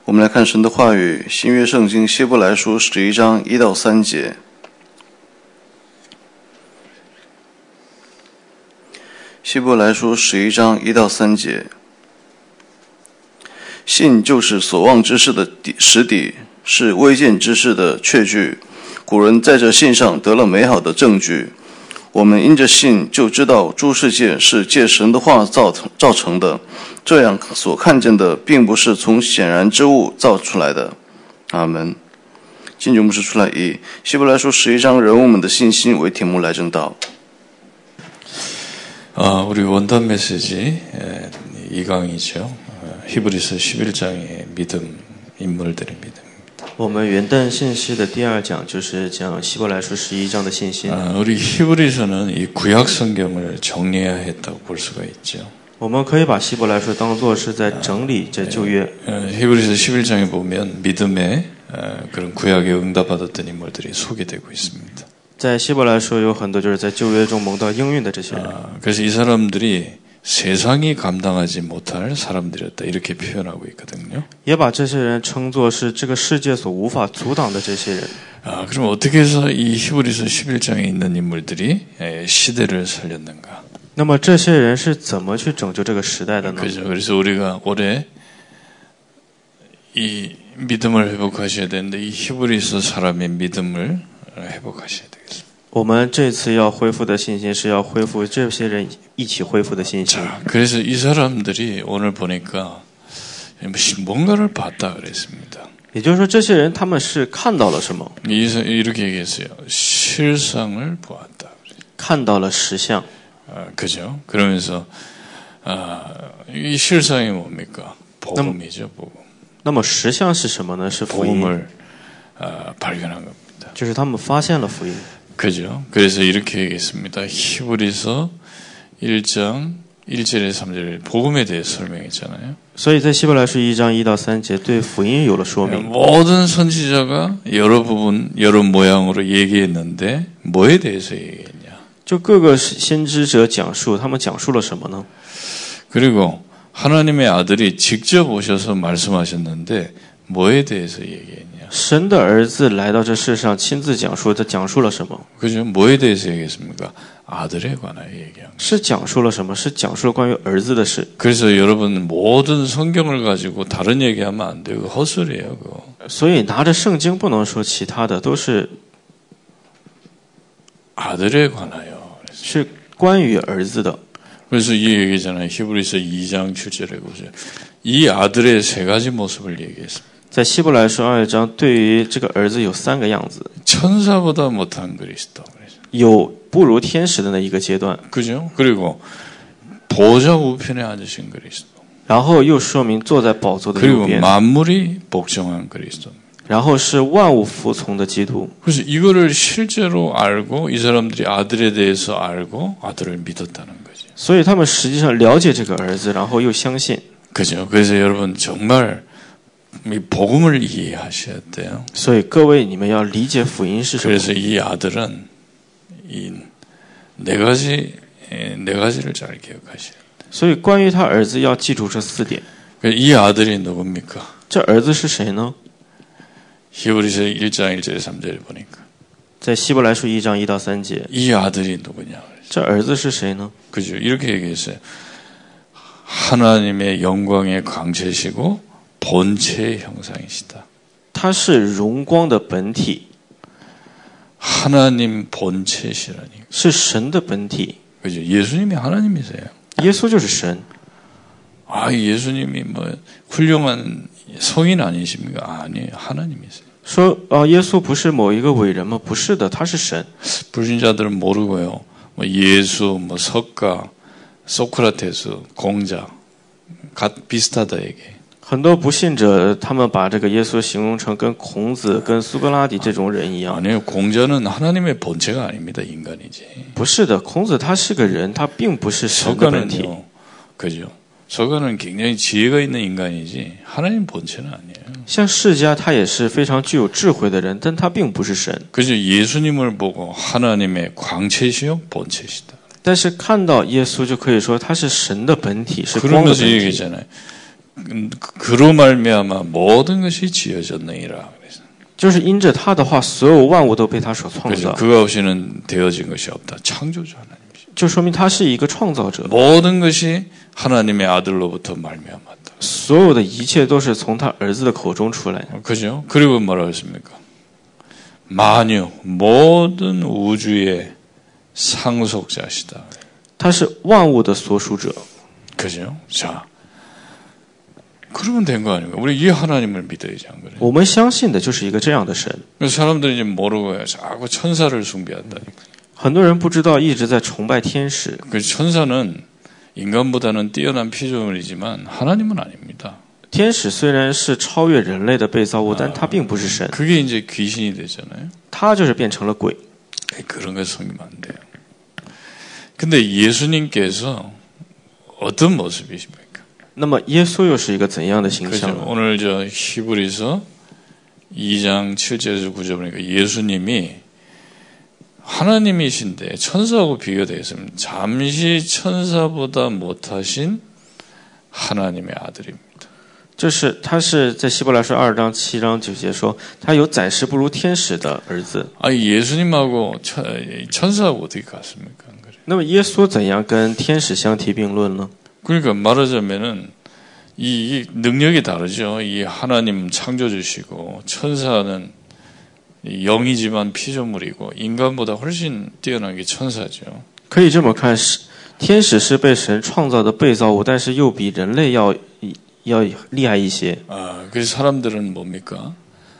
我们来看神的话语，新约圣经希伯来书11章1到3节。希伯来书11章1到3节。信就是所望之事的实底，是未见之事的确据。古人在这信上得了美好的证据。我们因着信就知道诸世界是借神的话造成的，这样所看见的并不是从显然之物造出来的。阿们。今天牧师出来以希伯来书11章人物们的信心为题目来证道。 우리 원단 메시지 2강이죠. 히브리서 11장의 믿음 인물들의 믿음. 我们元旦信息的第二讲就是讲希伯来书11章的信心。 우리 히브리서는 이 구약 성경을 정리해야 했다고 볼 수가 있죠. 我们可以把希伯来书当作是在整理这旧约。 히브리서 11장에 보면 믿음의 그런 구약에 응답받았던 인물들이 소개되고 있습니다. 在希伯来书有很多就是在旧约中蒙到应允的这些人。 그래서 이 사람들이 세상이 감당하지 못할 사람들이었다 이렇게 표현하고 있거든요. 也把这些人称作是这个世界所无法阻挡的这些人。 그럼 어떻게 해서 이 히브리서 11장에 있는 인물들이 시대를 살렸는가? 那么这些人是怎么去拯救这个时代的呢？ 그렇죠. 그래서 우리가 올해 이 믿음을 회복하셔야 되는데 이 히브리서 사람의 믿음을 회복하셔야 되겠습니다. 我们这次要恢复的信心是要恢复这些人一起恢复的信心。 그래서 이 사람들이 오늘 보니까 뭔가를 봤다 그랬습니다. 也就是说这些人他们是看到了什么？ 이렇게 얘기했어요. 실상을 보았다. 看到了实相。 그죠? 그러면서 이 실상이 뭡니까? 복음이죠, 복음. 那么实相是什么呢？是福音。 복음을 발견한 겁니다. 就是他们发现了福音。 그죠? 그래서 이렇게 얘기했습니다. 히브리서 1장 1절에 3절에 복음에 대해서 설명했잖아요. 所以在希伯来书1章1到3节对福音有了说明。 모든 선지자가 여러 부분, 여러 모양으로 얘기했는데 뭐에 대해서 얘기했냐? 就各个先知者讲述，他们讲述了什么呢？ 그리고 하나님의 아들이 직접 오셔서 말씀하셨는데 뭐에 대해서 얘기했냐? 神的儿子来到这世上亲自讲述，他讲述了什么？ 그죠? 뭐에 대해서 얘기했습니까? 아들에 관하여 얘기한. 是讲述了什么？是讲述了关于儿子的事。 그래서 여러분 모든 성경을 가지고 다른 얘기하면 안 돼요. 그거 헛소리예요, 그거. 所以拿着圣经不能说其他的，都是 아들에 관하여. 是关于儿子的。 그래서 이 얘기잖아요. 히브리서 2장 7절에 보세요. 이 아들의 세 가지 모습을 얘기했습니다. 在希伯来书2章，对于这个儿子有3个样子， 천사보다 못한 그리스도. 有不如天使的那一个阶段， 그죠? 그리고 보좌 우편에 앉으신 그리스도. 然后又说明坐在宝座的右 그리고 边， 만물이 복종한 그리스도. 然后是万物服从的基督。 그래서 이거를 실제로 알고 이 사람들이 아들에 대해서 알고 아들을 믿었다는 거죠. 所以他们实际上了解这个儿子，然后又相信。 그죠? 그래서 여러분 정말 이 복음을 이해하셔야 돼요. 所以各位，你们要理解福音是什么。 그래서 이 아들은 이 네 가지를 잘 기억하셔야 돼요. 所以关于他儿子要记住这4点。 이 아들이 누굽니까? 这儿子是谁呢？ 히브리서 1장 1절에 3절에 보니까 在希伯来书1章1到3节， 이 아들이 누구냐? 这儿子是谁呢？ 그죠? 이렇게 얘기했어요. 하나님의 영광의 광채시고 본체의 형상이시다. 他是荣光的本体， 하나님 본체시라니. 是神的本体。 그죠? 예수님이 하나님이세요. 耶稣就是神。 아, 예수님이 뭐 훌륭한 성인 아니십니까? 아니, 하나님이세요. 说耶稣不是某一个伟人吗？不是的，他是神。 불신자들은 모르고요. 뭐 예수, 뭐 석가, 소크라테스, 공자, 비슷하다 얘기. 很多不信者，他们把这个耶稣形容成跟孔子、跟苏格拉底这种人一样。 아니요, 공자는 하나님의 본체가 아닙니다. 인간이지. 不是的，孔子他是个人，他并不是神的本体。 석가는요, 그죠? 석가는 굉장히 지혜가 있는 인간이지 하나님 본체는 아니에요. 像释迦，他也是非常具有智慧的人，但他并不是神。 그죠? 예수님을 보고 하나님의 광채시요 본체시다. 但是看到耶稣，就可以说他是神的本体，是光的 그러면서 本体。 얘기잖아요. 그로 말미암아 모든 것이 지어졌느니라. 就是因着他的话，所有万物都被他所创 그래서 造， 그가 없이는 되어진 것이 없다. 창조주 하나님이시죠. 就说明他是一个创造者， 모든 것이 하나님의 아들로부터 말미암았다. 所有的一切都是从他儿子的口中出来的。 그죠? 그리고 뭐라고 했습니까? 만유 모든 우주의 상속자시다. 他是万物的所属者， 그죠? 자, 그러면 된 거 아닙니까? 우리 이 하나님을 믿어야지 안 그래요? 我们相信的就是一个这样的神。 그래서 사람들이 이제 모르고 자꾸 천사를 숭배한다. 很多人不知道，一直在崇拜天使。 그 천사는 인간보다는 뛰어난 피조물이지만 하나님은 아닙니다. 天使虽然是超越人类的被造物，但他并不是神， 그게 이제 귀신이 되잖아요. 他就是变成了鬼。 그런 거 섬기면 안 돼요. 근데 예수님께서 어떤 모습이십니까? 那么耶稣又是一个怎样的形象 그죠? 呢？ 오늘 저 히브리서 2장 7절에서 9절 보니까 예수님이 하나님이신데 천사하고 비교되었습니다. 잠시 천사보다 못하신 하나님의 아들입니다. 他是在希伯来书2章7章9节说，他有暂时不如天使的儿子。 아니 예수님하고 천사하고 어떻게 같습니까? 那么耶稣怎样跟天使相提并论呢？ 그러니까 말하자면은 이 능력이 다르죠. 이 하나님 창조주시고 천사는 영이지만 피조물이고 인간보다 훨씬 뛰어난 게 천사죠. 可以这么看，天使是被神创造的被造物，但是又比人类要厉害一些。 그래서 사람들은 뭡니까?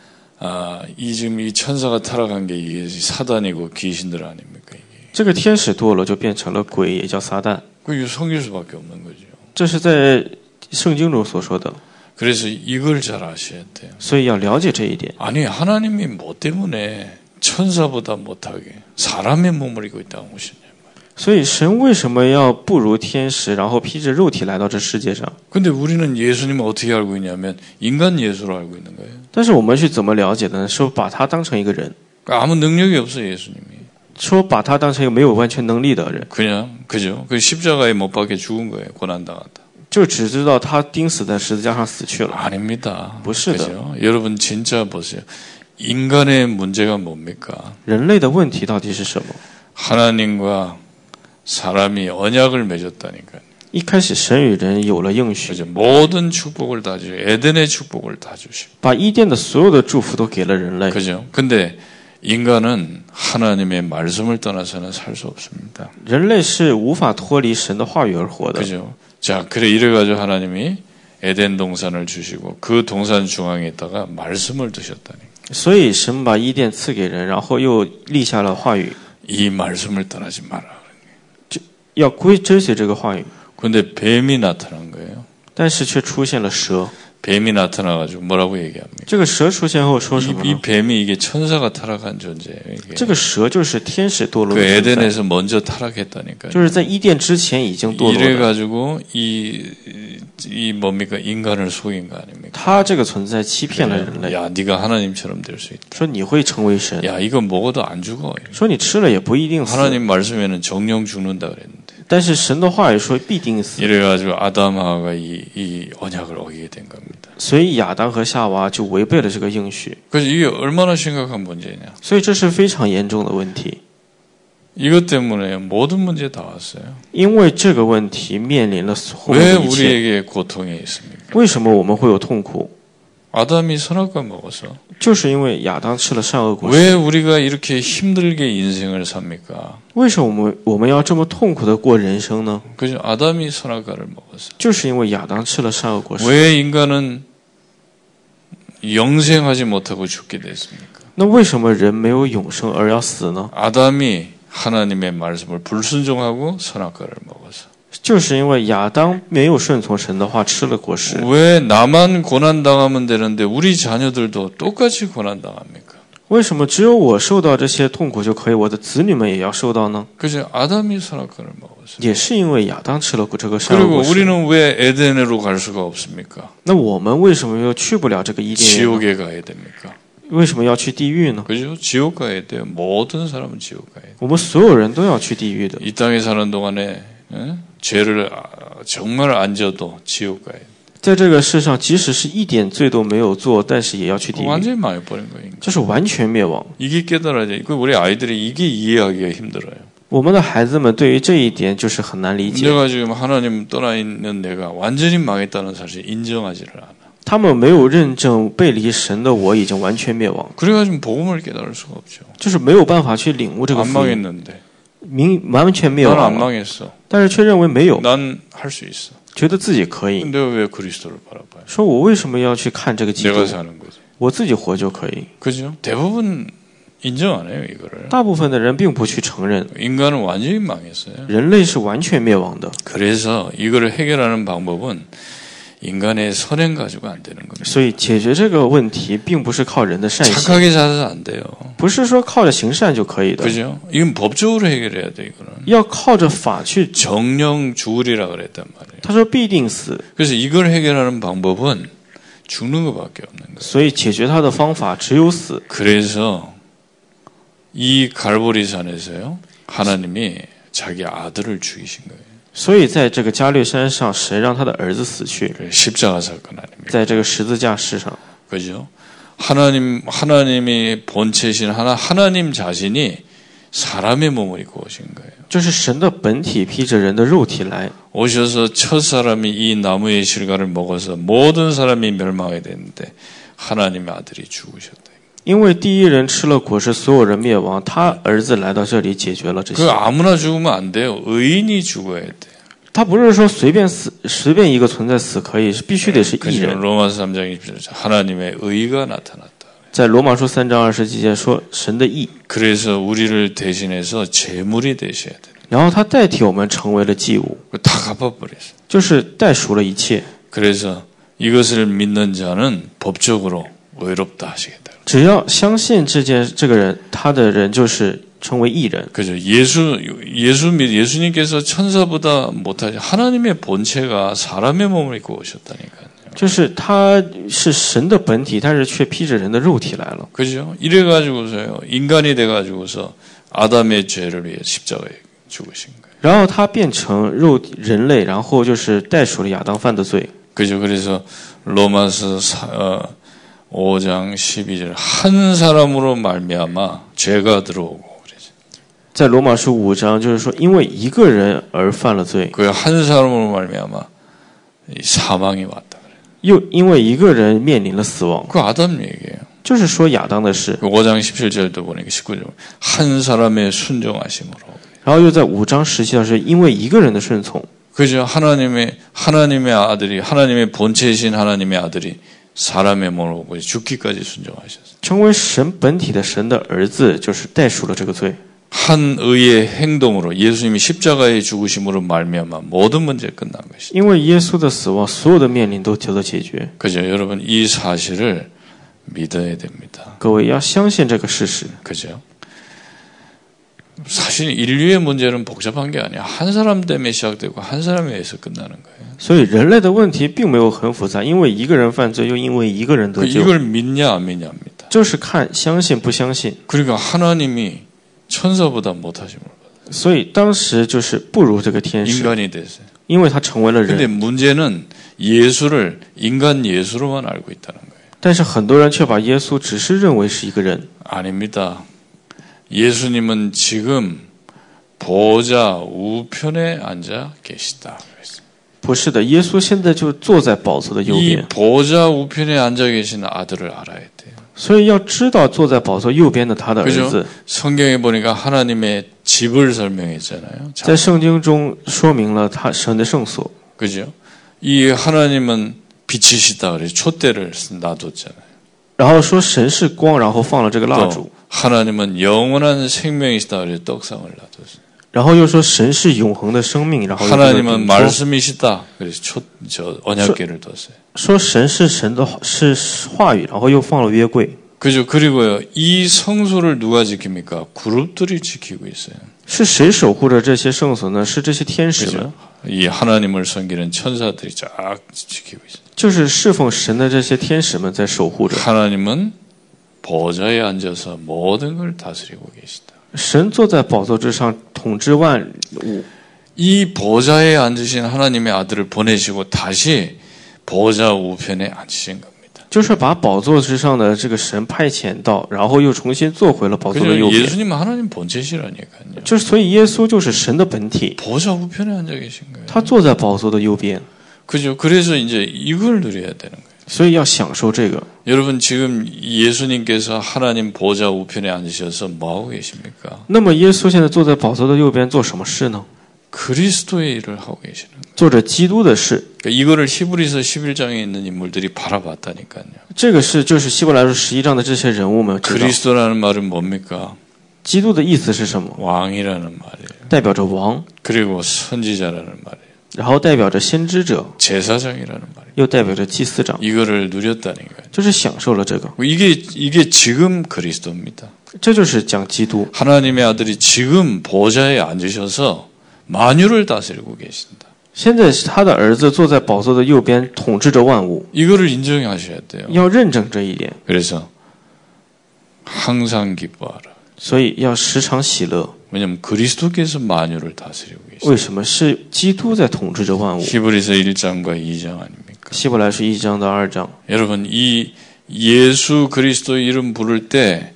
지금 이 천사가 타락한 게 이게 사단이고 귀신들 아닙니까? 이게. 这个天使堕落就变成了鬼，也叫撒旦。 그게 성길 수밖에 없는 거죠. 这是在圣经中所说的， 그래서 이걸 잘 아셔야 돼요. 所以要了解这一点。 아니 하나님이 뭐 때문에 천사보다 못하게 사람의 몸을 입고 있다고 하시냐. 所以神为什么要不如天使，然后披着肉体来到这世界上？ 근데 우리는 예수님을 어떻게 알고 있냐면 인간 예수로 알고 있는 거예요. 但是我们是怎么了解的呢？说把他当成一个人， 아무 능력이 없어 예수님이. 说把他当成一个没有完全能力的人， 그냥 그죠? 그 십자가에 못 박혀 죽은 거예요. 고난 당한다. 就只知道他钉死在十字架上死去了。 아닙니다. 不是的。 그죠? 여러분 진짜 보세요. 인간의 문제가 뭡니까? 人类的问题到底是什么？ 하나님과 사람이 언약을 맺었다니까요. 一开始神与人有了应许， 그죠? 모든 축복을 다 주시고 에덴의 축복을 다 주시고. 把伊甸的所有的祝福都给了人类。 그죠? 근데 인간은 하나님의 말씀을 떠나서는 살 수 없습니다. 人类是无法脱离神的话语而活的。 그죠? 자, 그래 이래가지고 하나님이 에덴 동산을 주시고 그 동산 중앙에다가 말씀을 두셨다니. 所以神把伊甸赐给人，然后又立下了话语， 이 말씀을 떠나지 마라. 要追随这个话语。 근데 뱀이 나타난 거예요. 但是却出现了蛇。 뱀이 나타나가지고 뭐라고 얘기합니까? 这个蛇出现后说什么 이 呢？ 뱀이 이게 천사가 타락한 존재예요. 이게. 这个蛇就是天使堕落 그 的存在， 에덴에서 먼저 타락했다니까요. 就是在伊甸之前已经堕落了。 이래가지고 이 뭡니까 인간을 속인 거 아닙니까? 他这个存在欺骗了人类， 야, 네가 하나님처럼 될 수 있다. 说你会成为神， 야, 이거 먹어도 안 죽어. 说你吃了也不一定死。 하나님 말씀에는 정령 죽는다 그랬는데. 但是神的话语说必定死， 이래가지고 아담하가 이 언약을 어기게 된 겁니다. 所以亚当和夏娃就违背了这个应许， 그래서 이게 얼마나 심각한 문제냐. 所以这是非常严重的问题。 이것 때문에 모든 문제 다 왔어요. 因为这个问题面临了后面 왜 的一切。 우리에게 고통이 있습니까? 为什么我们会有痛苦？ 아담이 선악과 먹어서. 就是因为亚当吃了善恶果实。 왜 우리가 이렇게 힘들게 인생을 삽니까? 为什么我们要这么痛苦的过人生呢？ 그죠? 아담이 선악과를 먹어서. 就是因为亚当吃了善恶果实。 왜 인간은 영생하지 못하고 죽게 됐습니까? 那为什么人没有永生而要死呢？ 아담이 하나님의 말씀을 불순종하고 선악과를 먹어서. 就是因为亚当没有顺从神的话，吃了果实。 왜 나만 고난당하면 되는데 우리 자녀들도 똑같이 고난당합니까? 为什么只有我受到这些痛苦就可以，我的子女们也要受到呢？ 그죠? 아담이 선악과를 먹었어요. 也是因为亚当吃了这个善恶 그리고 果实。 우리는 왜 에덴으로 갈 수가 없습니까? 那我们为什么又去不了这个伊甸园呢？ 지옥에 가야 됩니까? 为什么要去地狱呢？ 그죠? 지옥 가야 돼요. 모든 사람은 지옥 가야 돼요. 我们所有人都要去地狱的。 이 땅에 사는 동안에 죄를 정말 안 져도 지옥 가야 돼요. 在这个世上，即使是一点罪都没有做，但是也要去地狱， 완전히 망해버린 거예요. 这是完全灭亡。 이게 깨달아져. 우리 아이들이 이게 이해하기가 힘들어요. 我们的孩子们对于这一点就是很难理解。 내가 지금 하나님 떠나 있는 내가 완전히 망했다는 사실 인정하지를 않아. 他们没有认证背离神的我已经完全灭亡， 그래가지고 복음을 깨달을 수가 없죠. 就是没有办法去领悟这个 안 福音， 망했는데 完全灭 난 亡 안 了， 망했어. 但是却认为没有， 난 할 수 있어. 觉得自己可以， 근데 왜 그리스도를 바라봐요? 说我为什么要去看这个基督？ 내가 사는 거지. 我自己活就可以。 그죠? 대부분 인정 안 해요 이거를. 大部分的人并不去承认， 인간은 완전히 망했어요. 人类是完全灭亡的， 그래서 이거를 해결하는 방법은 인간의 선행 가지고 안 되는 겁니다. 所以解决这个问题并不是靠人的善行， 착하게 살아서 안 돼요. 不是说靠着行善就可以的， 그죠? 이건 법적으로 해결해야 돼 이거는. 要靠着法去。 정령 죽으리라 그랬단 말이에요. 他说必定死， 그래서 이걸 해결하는 방법은 죽는 것밖에 없는 거예요. 所以解决他的方法只有死。 그래서 이 갈보리산에서요 하나님이 자기 아들을 죽이신 거예요. 所以在这个加略山上，神让他的儿子死去， 십자가 사건 아닙니까? 在这个十字架世上， 그죠? 하나님이 본체신 하나님 자신이 사람의 몸을 입고 오신 거예요. 就是神的本体披着人的肉体来， 오셔서 첫 사람이 이 나무의 실과를 먹어서 모든 사람이 멸망하게 됐는데 하나님의 아들이 죽으셨다. 因为第一人吃了果实，所有人灭亡，他儿子来到这里解决了这 그 些。 아무나 죽으면 안 돼요. 의인이 죽어야 돼. 他不是说随便死，随便一个存在死可以，是必须得是义 그죠? 人。 로마서 3장 27절 하나님의 의가 나타났다. 在罗马书3章20节说神的义， 그래서 우리를 대신해서 제물이 되셔야 돼. 然后他代替我们成为了祭物， 다 갚아버렸어. 就是代赎了一切。 그래서 이것을 믿는 자는 법적으로 의롭다 하시겠다. 只要相信这个人，他的人就是成为义人。 그죠? 예수님께서 천사보다 못하지. 하나님의 본체가 사람의 몸을 입고 오셨다니까요. 就是他是神的本体，但是却披着人的肉体来了。 그죠? 이래가지고서요, 인간이 돼가지고서 아담의 죄를 위해 십자가에 죽으신 거예요. 然后他变成人类，然后就是代赎了亚当犯的罪。 그죠? 그래서 로마서 5장 12절 한 사람으로 말미암아 죄가 들어오고 그러죠. 在罗马书5章就是说，因为一个人而犯了罪， 그 한 사람으로 말미암아 사망이 왔다 그래요. 又因为一个人面临了死亡， 그 아담 얘기예요. 就是说亚当的事。 그 5장 17절도 보니까 19절 한 사람의 순종하심으로. 然后又在5章17节是因为一个人的顺从， 그죠? 하나님의 아들이 하나님의 본체이신 하나님의 아들이 사람의 몸을 보고 죽기까지 순종하셨어요. 成为神本体的神的儿子，就是代赎了这个罪。 한 의의 행동으로 예수님이 십자가에 죽으심으로 말미암아 모든 문제 끝난 것이죠. 因为耶稣的死亡，所有的面临都得到解决。 그죠? 여러분 이 사실을 믿어야 됩니다. 各位要相信这个事实。 그죠? 사실 인류의 문제는 복잡한 게 아니야. 한 사람 때문에 시작되고 한 사람에 의해서 끝나는 거예요. 所以人类的问题并没有很复杂，因为一个人犯罪，又因为一个人得救， 이걸 믿냐 안 믿냐입니다. 就是看相信不相信。 그러니까 하나님이 천사보다 못하심을 받아요. 所以当时就是不如这个天使， 인간이 됐어요. 因为他成为了 근데 人。 문제는 예수를 인간 예수로만 알고 있다는 거예요. 但是很多人却把耶稣只是认为是一个人。 아닙니다. 예수님은 지금 보좌 우편에 앉아 계시다. 不是的，耶稣现在就坐在宝座的右 이 边， 보좌 우편에 앉아 계신 아들을 알아야 돼요. 所以要知道坐在宝座右边的他的儿 그죠? 子。 성경에 보니까 하나님의 집을 설명했잖아요. 在圣经中说明了他神的圣所。 그죠? 이 하나님은 빛이시다 그래서 촛대를 놔뒀잖아요. 然后说神是光，然后放了这个蜡烛。 또 하나님은 영원한 생명이시다 그래서 떡상을 놔뒀어요. 然后又说神是永恒的生命，然后又 하나님은 말씀이시다 그래서 언약궤를 뒀어요. 说神是神的是话语，然后又放了约柜。 그죠? 그리고요 이 성소를 누가 지킵니까? 그룹들이 지키고 있어요. 是谁守护着这些圣所呢？是这些天使们， 그죠? 이 하나님을 섬기는 천사들이 쫙 지키고 있어요. 就是侍奉神的这些天使们在守护着。 하나님은 보좌에 앉아서 모든 걸 다스리고 계시다. 神坐在宝座之上，统治万物。 이 보좌에 앉으신 하나님의 아들을 보내시고 다시 보좌 우편에 앉으신 겁니다. 就是把宝座之上的这个神派遣到，然后又重新坐回了宝座的 그죠? 右边。 예수님은 하나님 본체시라니까요. 就是所以耶稣就是神的本体， 보좌 우편에 앉아 계신 거예요. 他坐在宝座的右边， 그죠? 그래서 이제 이걸 누려야 되는 거예요. 所以要享受这个。 여러분 지금 예수님께서 하나님 보좌 우편에 앉으셔서 뭐 하고 계십니까? 那么耶稣现在坐在宝座的右边做什么事呢？ 그리스도의 일을 하고 계시는 거예요. 做着基督的事。 그러니까 이거를 히브리서 11장에 있는 인물들이 바라봤다니까요. 这个是就是希伯来书11章的这些人物们知道。 그리스도라는 말은 뭡니까? 基督的意思是什么？ 왕이라는 말이에요. 代表着王， 그리고 선지자라는 말이에요. 然后代表着先知者， 제사장이라는 말이에요. 又代表着祭司长， 이거를 누렸다는 거예요. 就是享受了这个。 이게 지금 그리스도입니다. 这就是讲基督。 하나님의 아들이 지금 보좌에 앉으셔서 만유를 다스리고 계신다. 现在是他的儿子坐在宝座的右边，统治着万物， 이거를 인정하셔야 돼요. 要认证这一点， 그래서 항상 기뻐하라. 所以要时常喜乐。 왜냐하면 그리스도께서 만유를 다스리고 계십니다. 为什么是基督在统治着万物？ 히브리서 1장과 2장 아닙니까? 希伯来书1章到2章。 여러분 이 예수 그리스도 이름 부를 때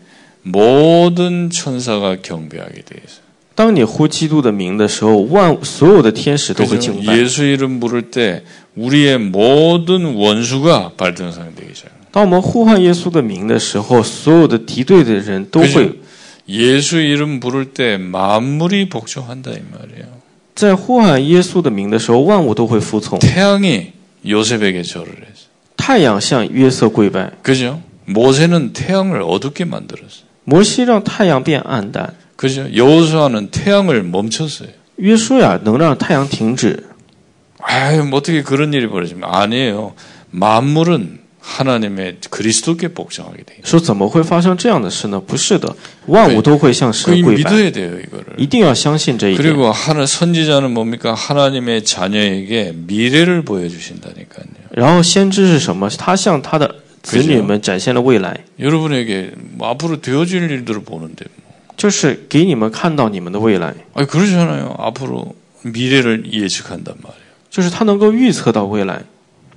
모든 천사가 경배하게 돼 있어요. 当你呼基督的名的时候，所有的天使都会敬拜。 예수 이름 부를 때 우리의 모든 원수가 발등상되기 시작합니다. 当我们呼唤耶稣的名的时候，所有的敌对的人都会 예수 이름 부를 때 만물이 복종한다 이 말이에요. 在呼喊耶稣的名的时候，万物都会服从。 태양이 요셉에게 절을 했어요. 太阳向约瑟跪拜， 그죠? 모세는 태양을 어둡게 만들었어요. 摩西让太阳变暗淡， 그죠? 여호수아는 태양을 멈췄어요. 约书亚能让太阳停止。 아유, 뭐 어떻게 그런 일이 벌어지면 아니에요. 만물은 하나님의 그리스도께 복종하게 돼 있어요. 说怎么会发生这样的事呢？不是的，万物都会向 그 神跪拜， 믿어야 돼요, 이거를. 一定要相信这一点。 그리고 하나 선지자는 뭡니까? 하나님의 자녀에게 미래를 보여주신다니까요. 然后先知是什么？他向他的子女们展现了未来， 여러분에게 뭐 앞으로 되어질 일들을 보는데 뭐. 就是给你们看到你们的未来， 아니 그러잖아요. 앞으로 미래를 예측한단 말이에요. 就是他能够预测到未来。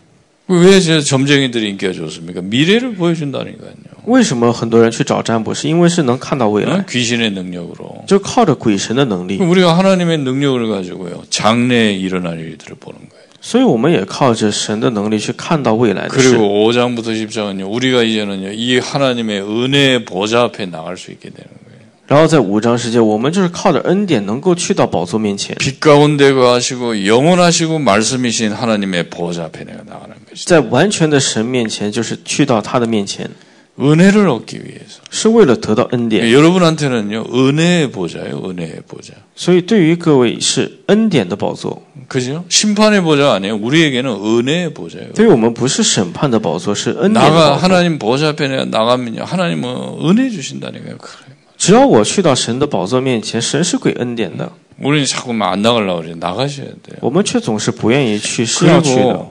왜 제 점쟁이들이 인기가 좋습니까? 미래를 보여준다니까요. 为什么很多人去找占卜？是因为是能看到未来， 귀신의 능력으로. 就靠着鬼神的能力。 우리가 하나님의 능력을 가지고요. 장래에 일어날 일들을 보는 거예요. 所以我们也靠着神的能力去看到未来的事。 그리고 5장부터 10장은요. 우리가 이제는요. 이 하나님의 은혜의 보좌 앞에 나갈 수 있게 되는 거예요. 然后在5章世界，我们就是靠着恩典能够去到宝座面前， 빛 가운데 거하시고 영원하시고 말씀이신 하나님의 보좌 앞에 내가 나가는 것이다. 在完全的神面前，就是去到他的面前， 은혜를 얻기 위해서. 是为了得到恩典。 여러분한테는요. 은혜의 보좌예요. 은혜의 보좌. 所以对于各位是恩典的宝座， 그죠? 심판의 보좌 아니에요. 우리에게는 은혜의 보좌예요. 对于我们不是审判的宝座，是恩典的 나가 宝座。 하나님 보좌 앞에 내가 나가면요. 하나님은 은혜 주신다니까요. 그래. 只要我去到神的宝座面前，神是给恩典的。 우리는 자꾸만 안 나가려고 그래요. 나가셔야 돼요. 我们却总是不愿意去，是要去的。 그리고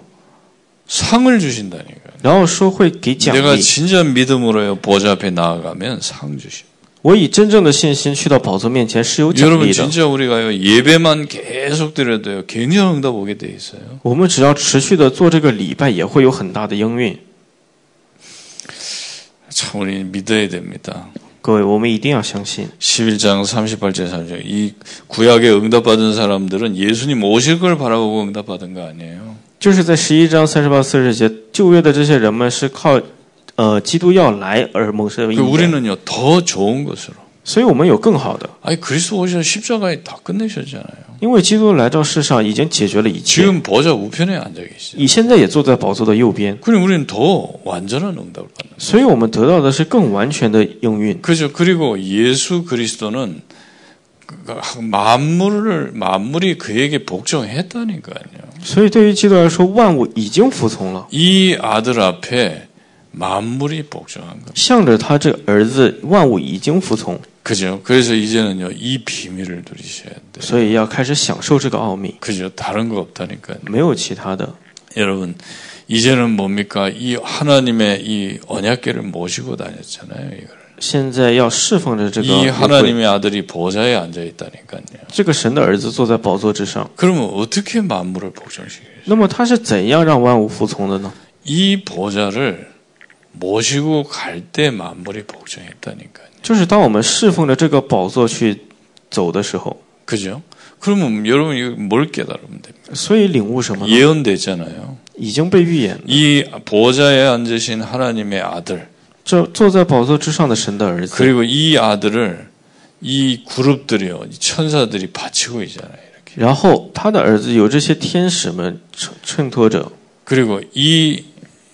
상을 주신다니까요. 然后说会给奖 내가 励。 진짜 믿음으로요. 보좌 앞에 나아가면 상 주시. 我以真正的信心去到宝座面前是有奖 여러분 励的。 진짜 우리가요. 예배만 계속 드려도요. 굉장히 응답 오게 돼 있어요. 我们只要持续的做这个礼拜，也会有很大的应运。 참 우리 믿어야 됩니다. 各位，我们一定要相信。 11장 38절 30절. 이 구약에 응답받은 사람들은 예수님 오실 걸 바라보고 응답받은 거 아니에요. 就是在11章38、40节，旧约的这些人们是靠基督要来而蒙受应验， 우리는요. 더 좋은 것으로. 所以我们有更好的， 아니 그리스도 오셔서 십자가에 다 끝내셨잖아요. 因为基督来到世上已经解决了一切， 지금 보좌 우편에 앉아 계시죠. 你现在也坐在宝座的右边， 그럼 우리는 더 완전한 응답을 받는 거예요. 所以我们得到的是更完全的应运。 그죠? 그리고 예수 그리스도는 만물이 그에게 복종했다니까요. 所以对于基督来说，万物已经服从了， 이 아들 앞에 만물이 복종한 거. 向着他这个儿子，万物已经服从， 그죠? 그래서 이제는요 이 비밀을 누리셔야 돼요. 所以要开始享受这个奥秘， 그죠? 다른 거 없다니까요. 没有其他的。 여러분 이제는 뭡니까? 이 하나님의 이 언약궤를 모시고 다녔잖아요. 이걸. 现在要侍奉着这个 이 约柜， 하나님의 아들이 보좌에 앉아 있다니까요. 这个神的儿子坐在宝座之上， 그러면 어떻게 만물을 복종시키겠어요? 那么他是怎样让万物服从的呢？ 이 보좌를 모시고 갈 때 만물이 복종했다니까요. 就是当我们侍奉着这个宝座去走的时候， 그죠? 그러면 여러분 이거 뭘 깨달으면 됩니까? 所以领悟什么呢？ 예언되잖아요. 已经被预言了。 이 보좌에 앉으신 하나님의 아들 这坐在宝座之上的神的儿子， 그리고 이 아들을 이 그룹들이요, 이 천사들이 바치고 있잖아요. 이렇게. 然后他的儿子有这些天使们衬托着， 그리고 이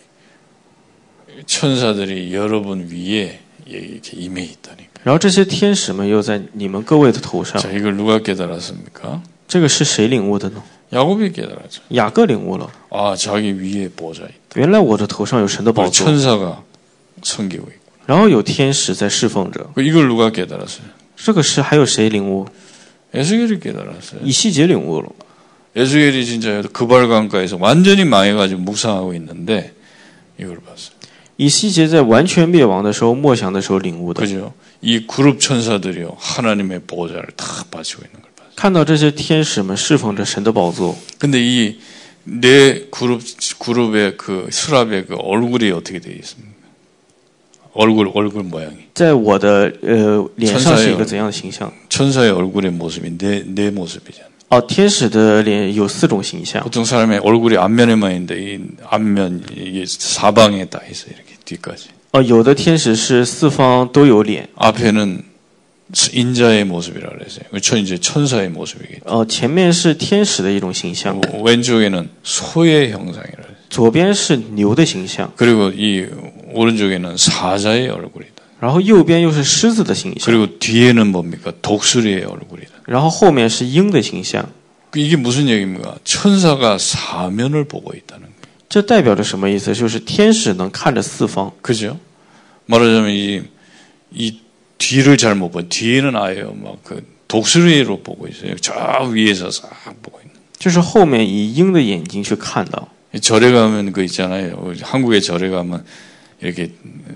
천사들이 여러분 위에 이렇게 임해 있다니까. 然后这些天使们又在你们各位的头上。 자, 이걸 누가 깨달았습니까? 这个是谁领悟的呢？ 야곱이 깨달았죠. 雅各领悟了。 아, 자기 위에 보좌 있다. 原来我的头上有神的宝座， 천사가 섬기고 있고. 然后有天使在侍奉着。 이걸 누가 깨달았어요? 这个是还有谁领悟？ 에스겔이 깨달았어요. 以西结领悟了。 에스겔이 진짜 그발강가에서 완전히 망해가지고 묵상하고 있는데 이걸 봤어요. 以西结在完全灭亡的时候，默想的时候领悟的。 그죠? 이 그룹 천사들이요, 하나님의 보좌를 다 바치고 있는 걸 봤어요. 看到这些天使们侍奉着神的宝座， 근데 이 내 그룹의 그 수랍의 그 얼굴이 어떻게 되어 있습니까? 얼굴 모양이. 在我的脸上是一个怎样的形象？ 천사의 얼굴의 모습이 내 모습이잖아요. 哦，天使的脸有4种形象。 보통 사람의 얼굴이 앞면에만 있는데 이 앞면 이게 사방에 다 있어 요 이렇게 뒤까지. 有的天使是4方都有脸。 앞에는 인자의 모습이라고 그랬어요. 이제 천사의 모습이겠죠. 前面是天使的一种形象， 왼쪽에는 소의 형상이라고 그랬어요. 左边是牛的形象， 그리고 이 오른쪽에는 사자의 얼굴이다. 然后右边又是狮子的形象， 그리고 뒤에는 뭡니까? 독수리의 얼굴이다. 然后后面是鹰的形象。 이게 무슨 얘기입니까? 천사가 사면을 보고 있다는 거예요. 这代表着什么意思？就是天使能看着4方。 그죠? 말하자면 이 뒤를 잘 못 봐. 뒤에는 아예 막 그 독수리로 보고 있어요. 저 위에서 싹 보고 있는. 就是后面以鹰的眼睛去看到。 절에 가면 그 있잖아요. 한국의 절에 가면 이렇게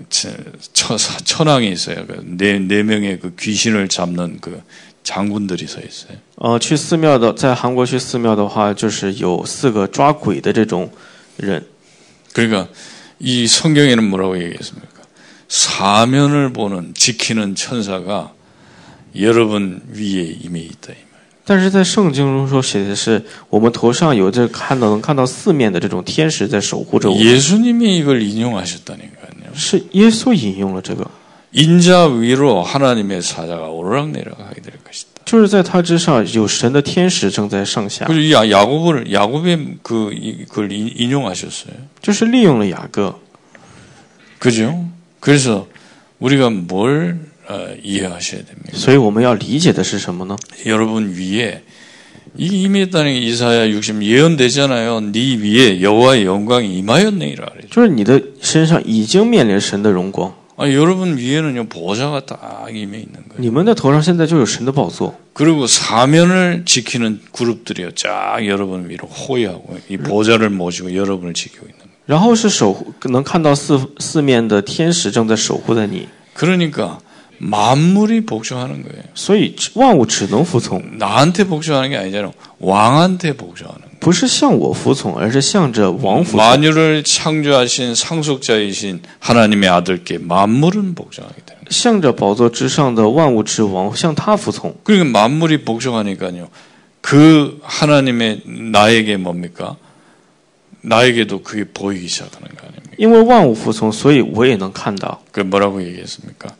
천왕이 있어요. 네 명의 그 귀신을 잡는 그 장군들이 서 있어요. 去寺庙的，在韩国去寺庙的话，就是有4个抓鬼的这种人。 그러니까 이 성경에는 뭐라고 얘기했습니까? 사면을 보는 지키는 천사가 여러분 위에 임해 있다. 但是在圣经中说写的是，我们头上有这能看到4面的这种天使在守护着我们。 예수님이 이걸 인용하셨다니까요. 是耶稣引用了这个， 인자 위로 하나님의 사자가 오르락내리락하게 될 것이다. 就是在他之上有神的天使正在上下， 그리고 야곱의 그걸 인용하셨어요. 就是利用了雅各。 그죠? 그래서 우리가 뭘 이해하셔야 됩니다. 所以我们要理解的是什么呢？ 여러분 위에 이 임했다는 게 이사야 60 예언되잖아요. 네 위에 여호와의 영광이 임하였느니라 그랬죠. 就是你的身上已经面临神的荣光， 여러분 위에는요 보좌가 딱 임해 있는 거예요. 你们的头上现在就有神的宝座， 그리고 사면을 지키는 그룹들이요 쫙 여러분 위로 호위하고 이 보좌를 모시고 여러분을 지키고 있는 거예요. 然后是能看到四面的天使正在守护着你， 그러니까 만물이 복종하는 거예요. 所以万物只能服从， 나한테 복종하는 게 아니잖아요. 왕한테 복종하는 거예요. 不是向我服从，而是向着王服从。 만유를 창조하신 상속자이신 하나님의 아들께 만물은 복종하게 되는 거예요. 向着宝座之上的万物之王，向他服从。 그러니까 만물이 복종하니까요. 그 하나님의 나에게 뭡니까? 나에게도 그게 보이기 시작하는 거 아닙니까? 因为万物服从，所以我也能看到。 그 뭐라고 얘기했습니까?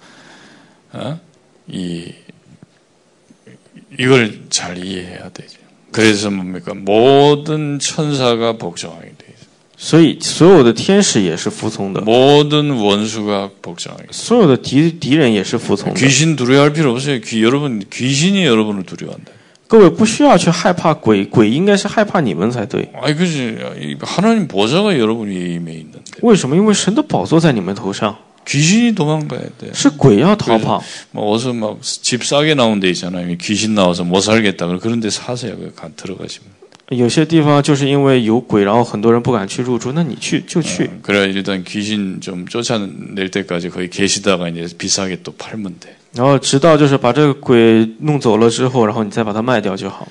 이걸 잘 이해해야 되죠. 그래서 뭡니까? 모든 천사가 복종하게 돼요. 所以所有的天使也是服从的， 모든 원수가 복종하게 돼요. 所有的敌人也是服从的。 귀신 두려워할 필요 없어요. 여러분 귀신이 여러분을 두려워한다. 各位不需要去害怕鬼，鬼应该是害怕你们才对。 아니 그지 하나님 보좌가 여러분 위에 임해 있는데 为什么？因为神的宝座在你们头上， 귀신이 도망가야 돼. 是鬼要逃跑。 뭐 어서 막 집 싸게 나온 데 있잖아요. 귀신 나와서 못 살겠다. 그런 데 사세요. 들어가시면. 有些地方就是因为有鬼，然后很多人不敢去入住，那你去就去。 그래 일단 귀신 좀 쫓아낼 때까지 거기 계시다가 이제 비싸게 또 팔면 돼. 然后直到就是把这个鬼弄走了之后，然后你再把它卖掉就好。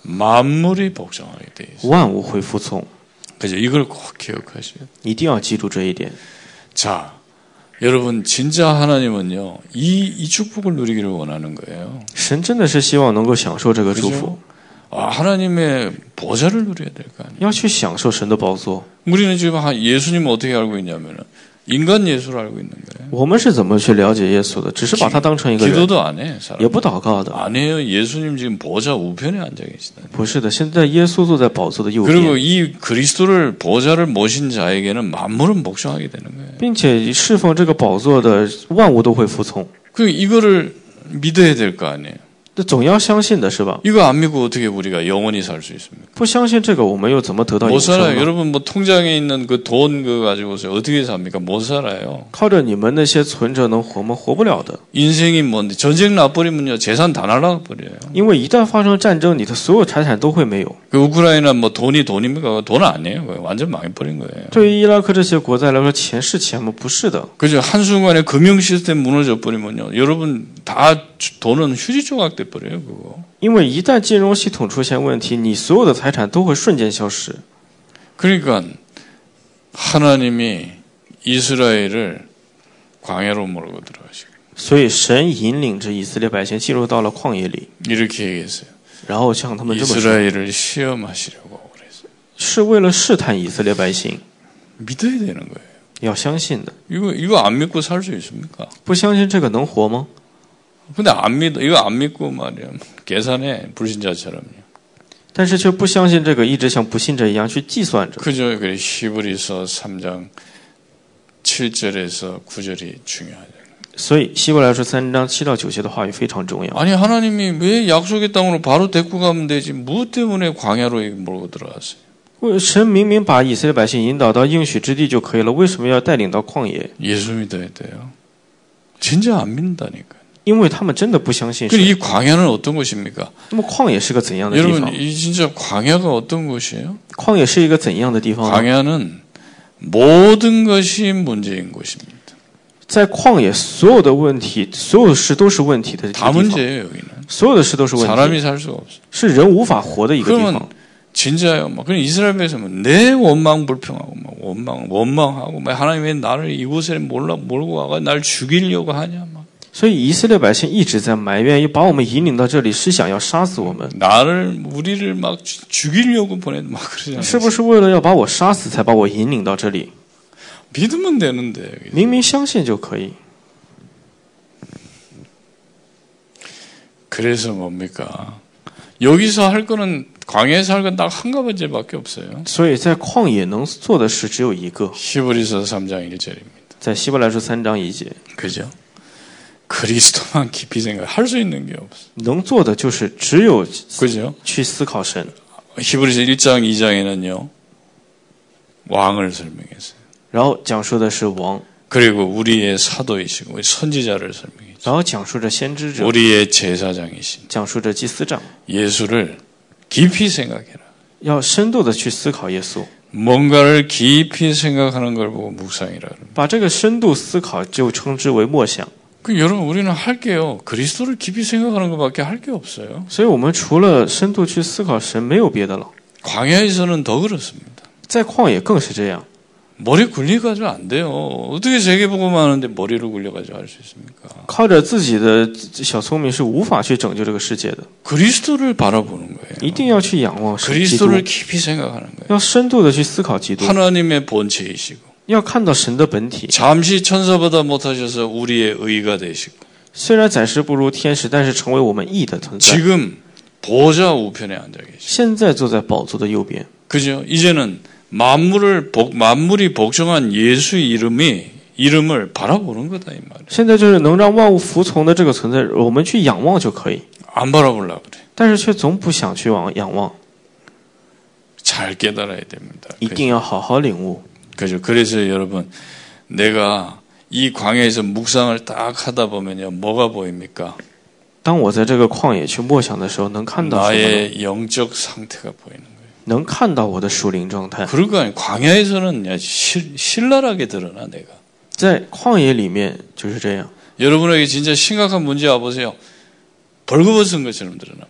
만물이 복종하게 돼 있어요. 万物会服从， 그죠? 이걸 꼭 기억하셔야 돼요. 一定要记住这一点。 자, 여러분 진짜 하나님은요 이 축복을 누리기를 원하는 거예요. 神真的是希望能够享受这个祝福， 하나님의 보좌를 누려야 될 거 아니에요. 要去享受神的宝座。 우리는 지금 예수님 어떻게 알고 있냐면은 인간 예수를 알고 있는 거예요. 我们是怎么去了解耶稣的？只是把他当成一个人， 기도도 안 해. 也不祷告的。 아니에요. 예수님 지금 보좌 우편에 앉아 계시다. 不是的，现在耶稣坐在宝座的右 그리고 边， 이 그리스도를 보좌를 모신 자에게는 만물은 복종하게 되는 거예요. 并且侍奉这个宝座的万物都会服从。 그 이거를 믿어야 될 거 아니에요. 这总要相信的是吧？ 이거 안 믿고 어떻게 우리가 영원히 살 수 있습니까? 不相信这个，我们又怎么得到 못 永生 살아요. 呢？ 여러분 뭐 통장에 있는 그 돈 그거 가지고서 어떻게 삽니까? 못 살아요. 靠着你们那些存着能活吗？活不了的。 인생이 뭔데 전쟁 나버리면요 재산 다 날아버려요. 因为一旦发生战争，你的所有财产都会没有。 그 우크라이나 뭐 돈입니까? 돈 아니에요. 그거 완전 망해버린 거예요. 对于伊拉克这些国家来说，钱是钱吗？不是的。 그죠? 한순간에 금융 시스템 무너져 버리면요. 여러분 다 돈은 휴지 조각 돼 버려요. 그거. 因为一旦金融系统出现问题，你所有的财产都会瞬间消失。 그러니까 하나님이 이스라엘을 광야로 몰고 들어가시고 所以神引领着以色列百姓进入到了旷野里， 이렇게 얘기했어요. 然后向他们这么说， 이스라엘을 시험하시려고 그랬어요. 是为了试探以色列百姓， 믿어야 되는 거예요. 要相信的。 이거 안 믿고 살 수 있습니까? 不相信这个能活吗？ 근데 이거 안 믿고 말이야. 계산해. 불신자처럼요. 但是却不相信这个，一直像不信者一样去计算着。 그죠? 그래 히브리서 3장 7절에서 9절이 중요하죠. 所以希伯来书3章7到9节的话语非常重要。 아니 하나님이 왜 약속의 땅으로 바로 데리고 가면 되지? 무엇 때문에 광야로 몰고 들어갔어요? 神明明把以色列百姓引导到应许之地就可以了，为什么要带领到旷野？ 예수 믿어야 돼요. 진짜 안 믿는다니까. 因为他们真的不相信神。 이 광야는 어떤 곳입니까? 那么旷野是个怎样的地方？ 여러분, 이 진짜 광야가 어떤 곳이에요? 旷野是一个怎样的地方呢？ 광야는 모든 것이 문제인 곳입니다. 在旷野，所有的问题，所有的事都是问题的地 다 方。 문제예요, 여기는. 所有的事都是问 사람이 题， 살 수가 없어요. 是人无法活的一个地 그러면 方。 진짜요. 막 그냥 이스라엘 백성은 내 원망 불평하고 막 원망하고 막 하나님 왜 나를 이곳에 몰고 와가 날 죽이려고 하냐 막. 所以以色列百姓一直在埋怨，把我们引领到这里是想要杀死我们， 우리를 막 죽이려고 막 그러잖아요. 是不是为了要把我杀死才把我引领到这里？ 믿으면 되는데. 明明相信就可以。 그래서 뭡니까? 여기서 할 거는 광야에서 할 건 딱 한 가지밖에 없어요. 所以在旷野能做的事只有一个， 히브리서 3장 1절입니다. 在希伯来书3章1节， 그죠? 그리스도만 깊이 생각할 수 있는 게 없어. 能做的就是只有 그죠? 去思考神。 히브리서 1장 2장에는요. 왕을 설명했어요. 然后讲述的是王， 그리고 우리의 사도이시고 선지자를 설명했죠. 然后讲述着先知者， 우리의 제사장이신 讲述着祭司长， 예수를 깊이 생각해라. 要深度的去思考耶稣， 뭔가를 깊이 생각하는 걸 보고 묵상이라 그럽니다. 把这个深度思考就称之为默想。 그 여러분 우리는 할게요. 그리스도를 깊이 생각하는 것밖에 할 게 없어요. 所以我们除了深度去思考神，没有别的了。 광야에서는 더 그렇습니다. 在旷野更是这样， 머리 굴려가지고 안 돼요. 어떻게 세계복음만 하는데 머리를 굴려가지고 할 수 있습니까? 靠着自己的小聪明是无法去拯救这个世界的， 그리스도를 바라보는 거예요. 一定要去仰望神基督， 그리스도를 깊이 생각하는 거예요. 要深度的去思考基督， 하나님의 본체이시고 要看到神的本体。 잠시 천사보다 못하셔서 우리의 의가 되시고 虽然暂时不如天使，但是成为我们义的存在。 지금 보좌 우편에 앉아 계시고 现在坐在宝座的右边， 그죠? 이제는 만물이 복종한 예수의 이름을 바라보는 거다 이 말이에요. 现在就是能让万物服从的这个存在，我们去仰望就可以， 안 바라보려고 그래. 但是却总不想去仰望， 잘 깨달아야 됩니다. 一定要好好领悟。 그죠? 그래서 여러분 내가 이 광야에서 묵상을 딱 하다 보면요. 뭐가 보입니까? 当我在这个旷野去默想的时候，能看到什么呢？ 나의 영적 상태가 보이는 거예요. 能看到我的属灵状态。 그럴 거 아니에요. 광야에서는 신랄하게 드러나 내가. 在旷野里面就是这样。 여러분에게 진짜 심각한 문제 와보세요. 벌거벗은 것처럼 드러나.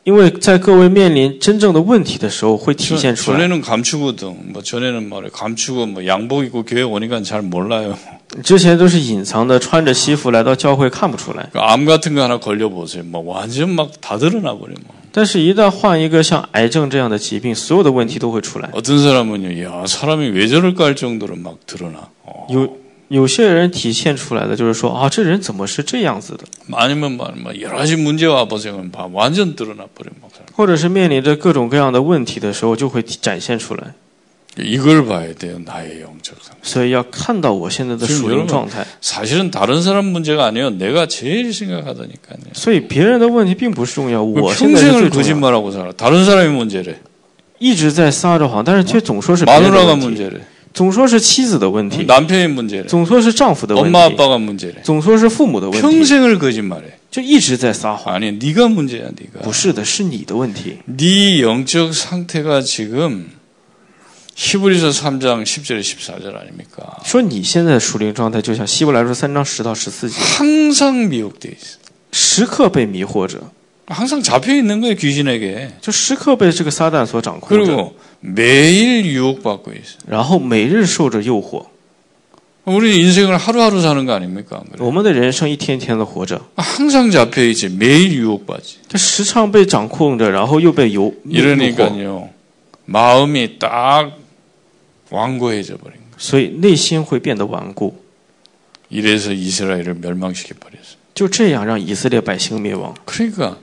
因为在各位面临真正的问题的时候会体现出来。 전에는 감추거든. 뭐 전에는 말해 감추고 뭐 양복 입고 교회 오니까 잘 몰라요. 之前都是隐藏的，穿着西服来到教会看不出来。 암 같은 거 하나 걸려 보세요. 뭐 완전 막 다 드러나 버려. 뭐. 但是，一旦患一个像癌症这样的疾病，所有的问题都会出来。 어떤 사람은요, 야 사람이 왜 저럴까 할 정도로 막 드러나. 有些人体现出来的就是说啊，这人怎么是这样子的？ 아니면 막 여러 가지 문제와 보세요. 완전 드러나 버려. 或者是面临着各种各样的问题的时候，就会展现出来。 이걸 봐야 돼요. 나의 영적 상태. 所以要看到我现在的属灵状态。 사실은 다른 사람 문제가 아니에요. 내가 제일 심각하다니까요. 所以别人的问题并不是重要，我现在是 평생을 最重要。 거짓말하고 살아. 다른 사람이 문제래. 一直在撒着谎，但是却总说是别人的 마누라가 问题， 문제래. 总说是妻子的问题， 남편의 문제래. 总说是丈夫的问 엄마 题， 아빠가 문제래. 总说是父母的问题， 평생을 거짓말해. 就一直在撒谎。 아니, 네가 문제야, 네가. 不是的，是你的问题。 네 영적 상태가 지금 히브리서 3장 10절에 14절 아닙니까? 说你现在的属灵状态，就像希伯来书3章10到14节， 항상 미혹돼 있어. 时刻被迷惑着， 항상 잡혀 있는 거예요, 귀신에게. 就时刻被这个撒旦所掌控着， 그리고 매일 유혹받고 있어. 然后每日受着诱惑。 우리 인생을 하루하루 사는 거 아닙니까? 안 그래요? 我们的人生一天天的活着， 항상 잡혀 있지. 매일 유혹받지. 这时常被掌控着，然后又被诱惑， 이러니까요. 마음이 딱 완고해져 버린 거예요. 所以内心会变得顽固。 이래서 이스라엘을 멸망시켜 버렸어요. 就这样让以色列百姓灭亡。 그러니까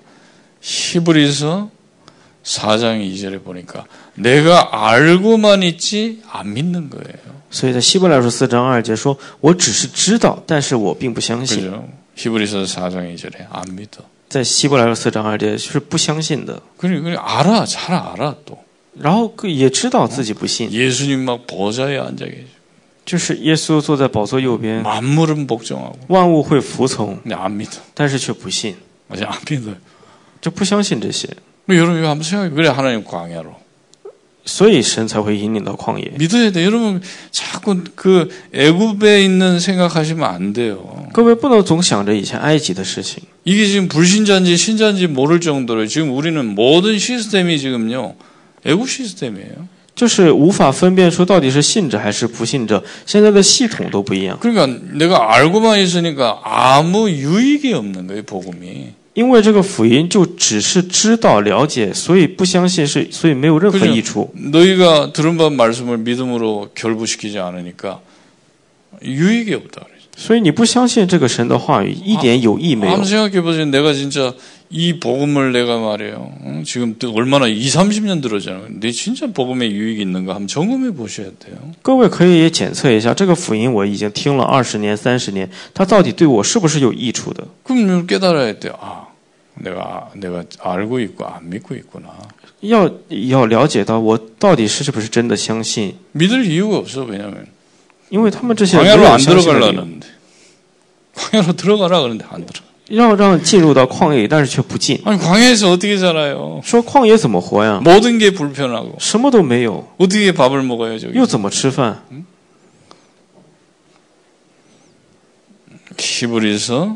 히브리서 4장 2절에 보니까 내가 알고만 있지 안 믿는 거예요. 所以在希伯来书4章2节说：“我只是知道，但是我并不相信。 그죠? 히브리서 4장 2절에 안 믿어. ” 在希伯来书4章2节是不相信的， 그래 알아, 잘 알아 또. 然后也知道自己不信， 예수님 막 보좌에 앉아 계셔. 就是耶稣坐在宝座右边， 만물은 복종하고 万物会服从， 근데 안 믿어. 但是却不信， 아직 안 믿어요. 就不相信这些， 여러분 이거 한번 생각해. 그래 하나님 광야로. 所以神才会引领到旷野。 믿어야 돼. 여러분 자꾸 그 애굽에 있는 생각하시면 안 돼요. 各位不能总想着以前埃及的事情， 이게 지금 불신자인지 신자인지 모를 정도로 지금 우리는 모든 시스템이 지금요. 애굽 시스템이에요. 就是无法分辨出到底是信者还是不信者，现在的系统都不一样。 그러니까 내가 알고만 있으니까 아무 유익이 없는 거예요, 복음이. 因为这个福音就只是知道了解，所以不相信是，所以没有任何益处。 너희가 들은 바 말씀을 믿음으로 결부시키지 않으니까 유익이 없다 그러죠. 所以你不相信这个神的话语，一点有益没有。 한번 생각해 보세요. 내가 진짜 이 복음을 내가 말해요. 지금 얼마나 20-30년 들었잖아요. 근데 진짜 복음에 유익이 있는가 한번 점검해 보셔야 돼요. 各位可以也检测一下，这个福音我已经听了20年、30年，它到底对我是不是有益处的？ 그럼 깨달아야 돼요. 아, 내가 알고 있고 안 믿고 있구나. 要了解到我到底是不是真的相信， 믿을 이유가 없어. 왜냐하면 因为他们这些人没 광야로 有 안 相信的理由 들어가려는데 광야로 들어가라 그러는데 안 들어. 要让进入到旷野，但是却不进。 아니 광야에서 어떻게 살아요? 说旷野怎么活呀？ 모든 게 불편하고 什么都没有， 어떻게 밥을 먹어요 저기? 又怎么吃饭？ 히브리서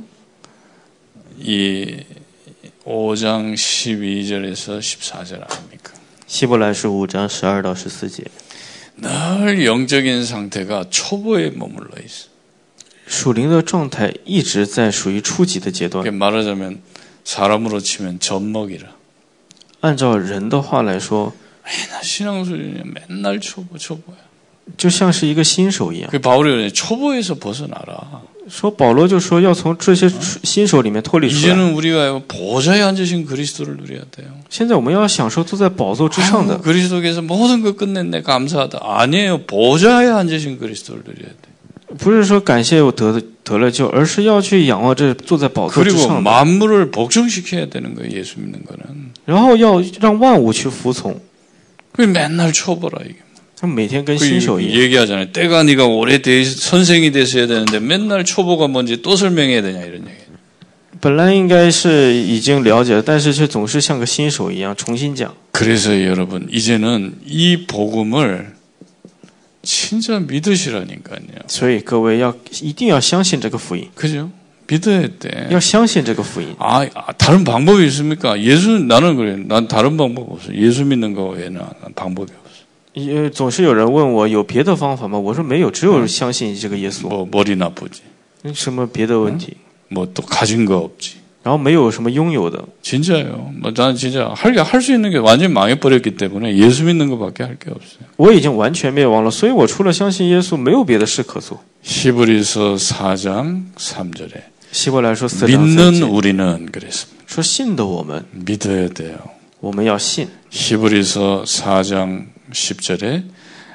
이 5장 12절에서 14절 아닙니까? 希伯来书5章12到14节， 늘 영적인 상태가 초보에 머물러 있어. 属灵的状态一直在属于初级的阶段。 말하자면 사람으로 치면 젖먹이라. 按照人的话来说， 맨날 신앙수준이 맨날 초보야. 就像是一个新手一样。 그 바울이 초보에서 벗어나라. 说保罗就说要从这些新手里面脱离出来。 이제는 우리가 보좌에 앉으신 그리스도를 누려야 돼요. 现在我们要享受坐在宝座之上的。 그리스도께서 모든 것 끝냈네 감사하다. 아니에요. 보좌에 앉으신 그리스도를 누려야 돼. 不是说感谢我得了救，而是要去仰望这坐在宝座之 그리고 上的， 만물을 복종시켜야 되는 거예요. 예수 믿는 거는. 然后要让万物去服从。 그 맨날 초보라 이게. 他们每天跟 그 新手一样。 얘기하잖아요. 때가 네가 오래 선생이 됐어야 되는데 맨날 초보가 뭔지 또 설명해야 되냐 이런 얘기. 本来应该是已经了解了，但是却总是像个新手一样重新讲。 그래서 여러분 이제는 이 복음을 진짜 믿으시라니까요. 所以各位一定要相信这个福音， 그죠? 믿어야 돼. 要相信这个福音。 다른 방법이 있습니까? 나는 그래. 난 다른 방법 없어. 예수 믿는 거 외에는 방법이 없어. 总是有人问我有别的方法吗？我说没有，只有相信这个耶稣。 뭐 머리 나쁘지. 什么别的问题？ 뭐 또 가진 거 없지. 然后没有什么拥有的。 진짜요. 뭐 난 진짜 할 수 있는 게 완전히 망해버렸기 때문에 예수 믿는 것밖에 할 게 없어요. 我已经完全灭亡了，所以我除了相信耶稣，没有别的事可做。 히브리서 4장 3절에 希伯来说4章3 믿는 节 우리는 그랬습니다. 说信的我们， 믿어야 돼요. 我们要信。 히브리서 4장 10절에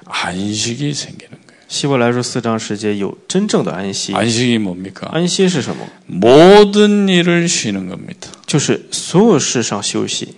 안식이 생기는 거예요. 希伯来说4章10节有真正的安息。 안식이 뭡니까? 安息是什么？ 모든 일을 쉬는 겁니다. 就是所有事上休息，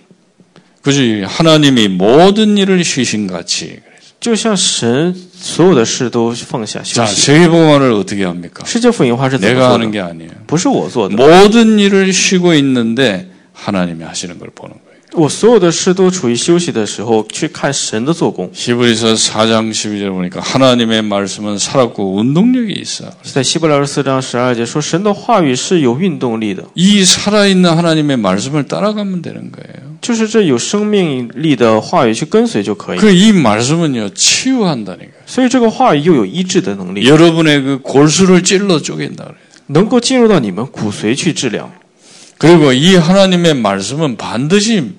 그지? 하나님이 모든 일을 쉬신 같이. 就像神所有的事都放下休 자, 息。 세계복음화를 어떻게 합니까? 世界福音化是怎么 내가 做 하는 的？ 게 아니에요. 不是我做的， 모든 일을 쉬고 있는데 하나님이 하시는 걸 보는 거예요. 我所有的事都处于休息的时候，去看神的做工。 히브리서 4장 12절 보니까 하나님의 말씀은 살았고 운동력이 있어. 在希伯来书4章12节说，神的话语是有运动力的， 이 살아있는 하나님의 말씀을 따라가면 되는 거예요. 就是这有生命力的话语去跟随就可以。 그 이 말씀은요 치유한다니까요. 所以这个话语又有医治的能力， 여러분의 그 골수를 찔러 쪼갠다 그래요. 能够进入到你们骨髓去治疗。 그리고 이 하나님의 말씀은 반드시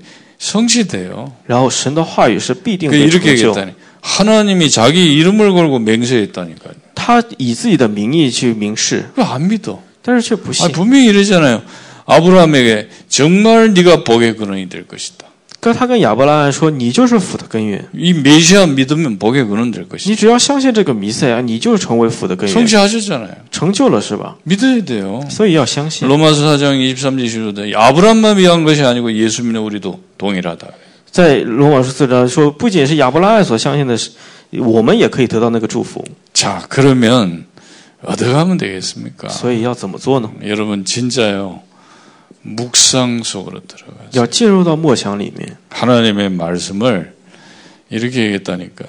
성취돼요. 然后神的话语是必定 그 会 이렇게 成就。 얘기했다니. 하나님이 자기 이름을 걸고 맹세했다니까요. 他以自己的名义去明示， 왜 안 믿어? 但是却不信。 분명히 이러잖아요. 아브라함에게 정말 네가 복의 근원이 될 것이다. 他跟亚伯拉罕说：“你就是福的根源， 이 메시아 믿으면 복의 근원 될 것이다. 你只要相信这个弥赛亚，你就成为福的根源， 성취하셨잖아요. 成就了是吧？ 믿어야 돼요. 所以要相信。 로마서 4장 23절 25절 아브라함만 위한 것이 아니고 예수 믿는 우리도 동일하다. 在罗马书4章说，不仅是亚伯拉罕所相信的，我们也可以得到那个祝福。 자, 그러면 어떻게 하면 되겠습니까? 所以要怎么做呢？ 여러분 진짜요. 묵상 속으로 들어가서 要进入到默想里面， 하나님의 말씀을 이렇게 얘기했다니까요.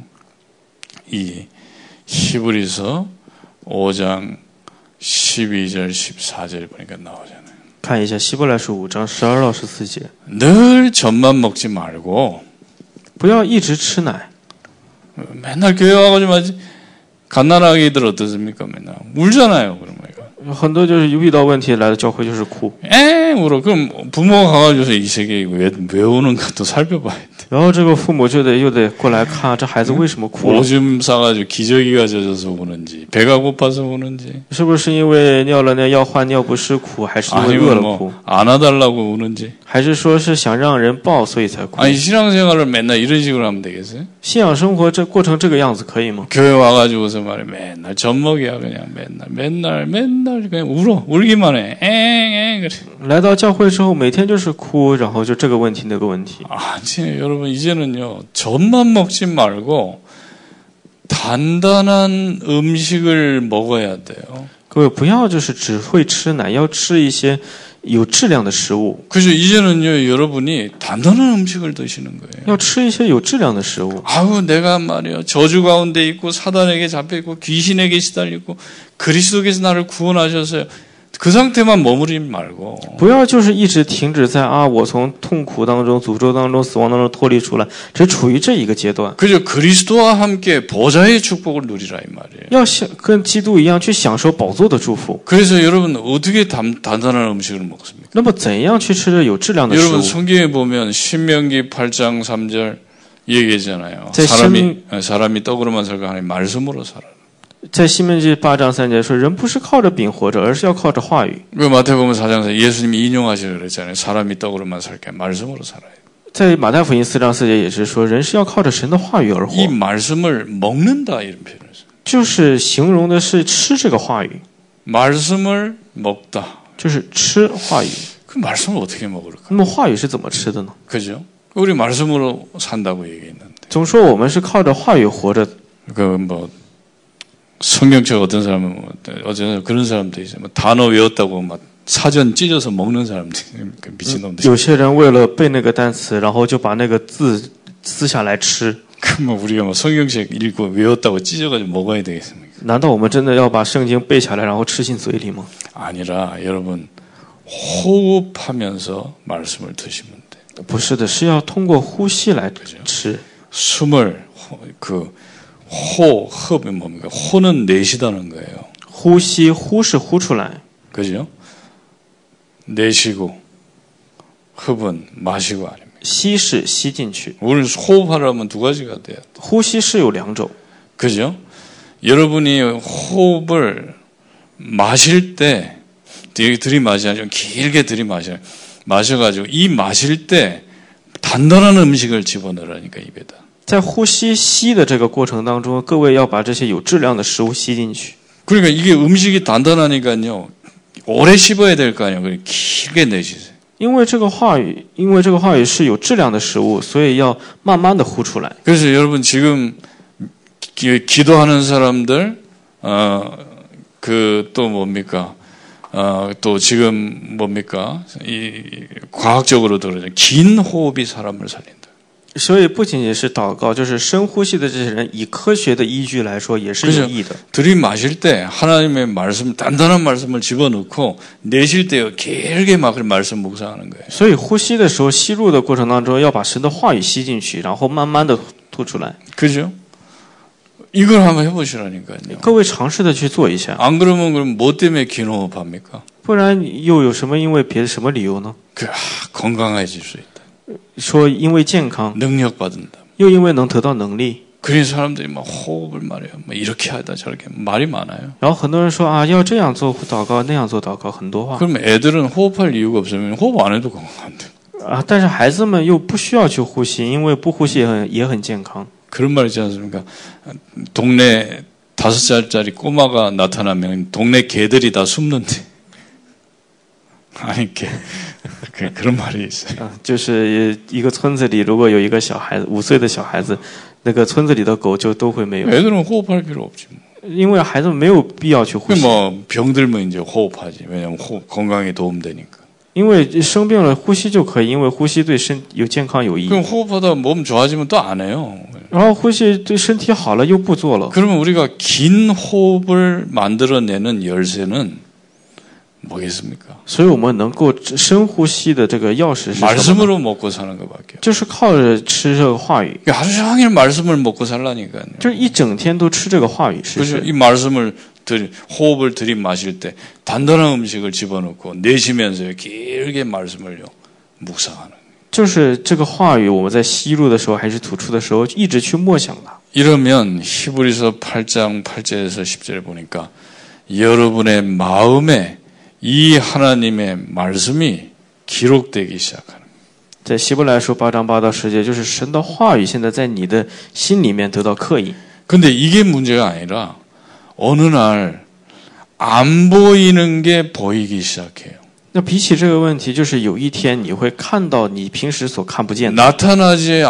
이 히브리서 5장 12절 14절 보니까 나오잖아요. 看一下希伯来书5章12到14节， 늘 젖만 먹지 말고 不要一直吃奶。 맨날 교회 와가지고 마치 갓난아기들 어떻습니까? 맨날 울잖아요. 그러면 很多就是遇到问题来了教会就是哭， 울어. 그럼 부모가 가가지고 이 세계 왜 우는가 또 살펴봐야 돼. 然后这个父母又得过来看这孩子为什么哭了， 오줌 싸가지고 기저귀가 젖어서 우는지 배가 고파서 우는지 是不是因为尿了要换尿不湿哭，还是因为饿 아니면 了哭， 뭐 안아달라고 우는지 还是说是想让人抱所以才哭？ 아니 신앙생활을 맨날 이런 식으로 하면 되겠어요? 信仰生活这过成这个样子可以吗？ 교회 와가지고서 말해 맨날 젖먹이야 그냥 맨날 그냥 울기만 해. 그래. 来到教会之后每天就是哭，然后就这个问题那个问题。 아니 여러분 이제는요 젖만 먹지 말고 단단한 음식을 먹어야 돼요. 各位不要就是只会吃奶，要吃一些有质量的食物， 그래서 이제는요 여러분이 단단한 음식을 드시는 거예요. 要吃一些有质量的食物。 아우 내가 말이야 저주 가운데 있고 사단에게 잡혀 있고 귀신에게 시달리고 그리스도께서 나를 구원하셨어요. 그 상태만 머무르지 말고 不要就是一直停止在我从痛苦当中、诅咒当中、死亡当中脱离出来，只处于这一个阶段。 그저 그리스도와 함께 보좌의 축복을 누리라 이 말이에요. 要跟基督一样去享受宝座的祝福。 그래서 여러분 어떻게 단단한 음식을 먹습니까? 那么怎样去吃有质量的食 여러분 物？ 성경에 보면 신명기 8장 3절 얘기했잖아요. 제 사람이 떡으로만 살까 하나님 말씀으로 살아. 在西门记8章3节说，人不是靠着饼活着，而是要靠着话语。 그 마태복음 4장에서 예수님이 인용하시려 그랬잖아요. 사람이 떡으로만 살게 말씀으로 살아요. 在马太福音4章4节也是说，人是要靠着神的话语而活， 이 말씀을 먹는다 이런 표현을 써요. 就是形容的是吃这个话语， 말씀을 먹다. 就是吃话语。 그 말씀을 어떻게 먹을까? 那么话语是怎么吃的呢？ 그죠? 우리 말씀으로 산다고 얘기했는데. 总说我们是靠着话语活着， 그 뭐 성경책 어떤 사람은 어쨌든 그런 사람도 있어요. 뭐 단어 외웠다고 막 사전 찢어서 먹는 사람들 미친놈들. 有些人为了背那个单词，然后就把那个字撕下来吃。 그 뭐 우리가 뭐 성경책 읽고 외웠다고 찢어가지고 먹어야 되겠습니까? 难道我们真的要把圣经背下来，然后吃进嘴里吗？ 아니라 여러분 호흡하면서 말씀을 드시면 돼. 不是的，是要通过呼吸来吃。 숨을 호흡이 뭡니까? 호는 내쉬다는 거예요. 呼吸，呼是呼出来， 그죠? 내쉬고 흡은 마시고 아닙니까? 吸是吸进去， 우리는 호흡하려면 두 가지가 돼요. 呼吸是有两种。 그죠? 여러분이 호흡을 마실 때 들이마시면 좀 길게 마셔가지고 이 마실 때 단단한 음식을 집어넣으라니까 입에다. 在呼吸吸的这个过程当中，各位要把这些有质量的食物吸进去。 그러니까 이게 음식이 단단하니까요. 오래 씹어야 될 거 아니에요. 그러니까 길게 내쉬세요. 因为这个话语是有质量的食物，所以要慢慢的呼出来。 그래서 여러분 지금 기도하는 사람들 그 또 뭡니까? 또 지금 뭡니까? 이 과학적으로도 그러죠. 긴 호흡이 사람을 살린다. 所以不仅仅是祷告，就是深呼吸的这些人，以科学的依据来说也是有益的。 들이마실 때 하나님의 말씀, 단단한 말씀을 집어넣고 내쉴 때 길게 막 말씀 묵상하는 거예요. 所以呼吸的时候，吸入的过程当中要把神的话语吸进去，然后慢慢的吐出来。 그죠? 이걸 한번 해보시라니까요. 各位尝试的去做一下， 안 그러면 그럼 뭐 때문에 긴 호흡합니까? 不然又有什么因为别的什么理由呢？ 건강해질 수 있다. 说因为健康， 능력 받는다. 又因为能得到能力。 그래서 사람들이 막 호흡을 말해요. 막 이렇게 하다 저렇게 말이 많아요. 然后很多人说啊，要这样做祷告，那样做祷告，很多话 그럼 애들은 호흡할 이유가 없으면 호흡 안 해도 건강한데. 啊。但是孩子们又不需要去呼吸，因为不呼吸也很健康。 그런 말 있지 않습니까? 동네 5살짜리 꼬마가 나타나면 동네 개들이 다 숨는데. 아니, 그런 말이 있어요. 就是一个村子里，如果有一个小孩子5岁的小孩子，那个村子里的狗就都会没有， 애들은 호흡할 필요 없지. 因为孩子们没有必要去呼吸。 뭐 병들면 이제 호흡하지. 왜냐면 호흡 건강에 도움되니까. 因为生病了呼吸就可以，因为呼吸对身有健康有益。 그럼 호흡하다 몸 좋아지면 또 안 해요. 然后呼吸对身体好了又不做了。 그러면 우리가 긴 호흡을 만들어내는 열쇠는 뭐겠습니까? 所以我们能够深呼吸的这个钥匙是什么呢？ 말씀으로 먹고 사는 것밖에. 就是靠着吃这个话语， 하루 종일 말씀을 먹고 살라니까요. 就是一整天都吃这个话语。是 그래서 이 말씀을 호흡을 들이마실 때 단단한 음식을 집어넣고 내쉬면서 길게 말씀을요 묵상하는. 就是这个话语，我们在吸入的时候还是吐出的时候，一直去默想它。 이러면 히브리서 8장 8절에서 10절에 보니까 여러분의 마음에 이 하나님의 말씀이 기록되기 시작하는. 在希伯来书8章8到10节，就是神的话语现在在你的心里面得到刻印。 근데 이게 문제가 아니라 어느 날 안 보이는 게 보이기 시작해요. 那比起这个问题，就是有一天你会看到你平时所看不见的， 나타나지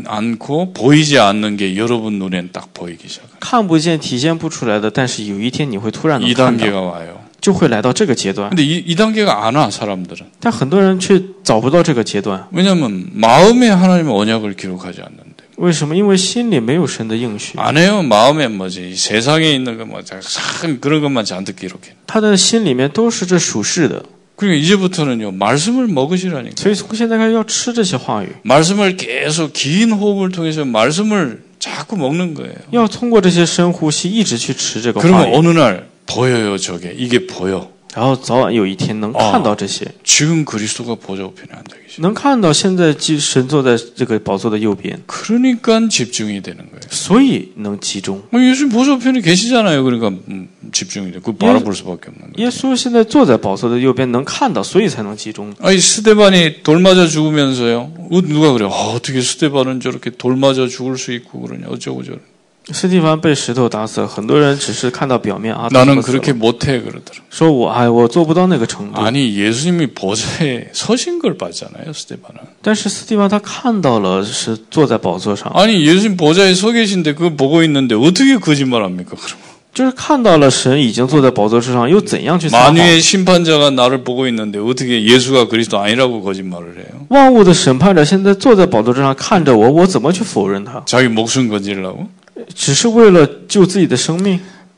않고 보이지 않는 게 여러분 눈엔 딱 보이기 시작해요. 看不见、体现不出来的，但是有一天你会突然能 이 看到， 단계가 와요. 就会来到这个阶段。 근데 이 단계가 안 와, 사람들은. 但很多人却找不到这个阶段， 왜냐하면 마음에 하나님의 언약을 기록하지 않는데. 为什么？因为心里没有神的应许， 안 해요. 마음에 뭐지 세상에 있는 거 뭐 그런 것만 잔뜩 기록해. 他的心里面都是这属世的， 그러니까 이제부터는요 말씀을 먹으시라니까. 所以从现在开始要吃这些话语， 말씀을 계속 긴 호흡을 통해서 말씀을 자꾸 먹는 거예요. 要通过这些深呼吸一直去吃这个话 그러면 语， 어느 날 보여요. 저게 이게 보여. 然后早晚有一天能看到这些， 지금 그리스도가 보좌 우편에 앉아 계시죠. 能看到现在神坐在这个宝座的右边， 그러니까 집중이 되는 거예요. 所以能集中。 예수님 보좌 우편에 계시잖아요. 그러니까 집중이 돼. 그거 바라볼 수밖에 없는 거예요. 耶稣现在坐在宝座的右边，能看到，所以才能集中。 아니 스데반이 돌 맞아 죽으면서요. 누가 그래요? 어떻게 스데반은 저렇게 돌 맞아 죽을 수 있고 그러냐. 어쩌고 저러냐. 斯蒂凡被石头打死，很多人只是看到表面啊， 나는 그렇게 못해 그러더라. 说我做不到那个程度。 아니 예수님이 보좌에 서신 걸 봤잖아요. 스데반은. 但是斯蒂凡他看到了是坐在宝座上， 아니 예수님 보좌에 서 계신데 그거 보고 있는데 어떻게 거짓말합니까? 그럼 就是看到了神已经坐在宝座之上，又怎样去撒谎？ 만유의 심판자가 나를 보고 있는데 어떻게 예수가 그리스도 아니라고 거짓말을 해요? 万物的审判者现在坐在宝座之上看着我，我怎么去否认他？ 자기 목숨 건지려고? 只是为了救自己的生命？